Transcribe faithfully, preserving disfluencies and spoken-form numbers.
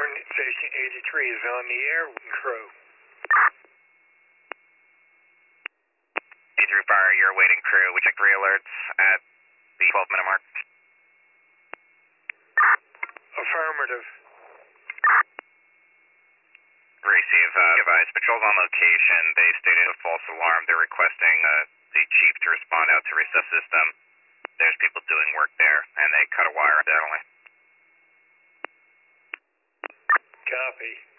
Warren, Station eighty-three is on the air. Crew. eighty-three Fire, you're awaiting crew. We check three alerts at the twelve minute mark. Affirmative. Receive, uh, advise. Patrol's on location. They stated a false alarm. They're requesting uh, the chief to respond out to reset system. There's people doing work there, and they cut a wire accidentally. Copy.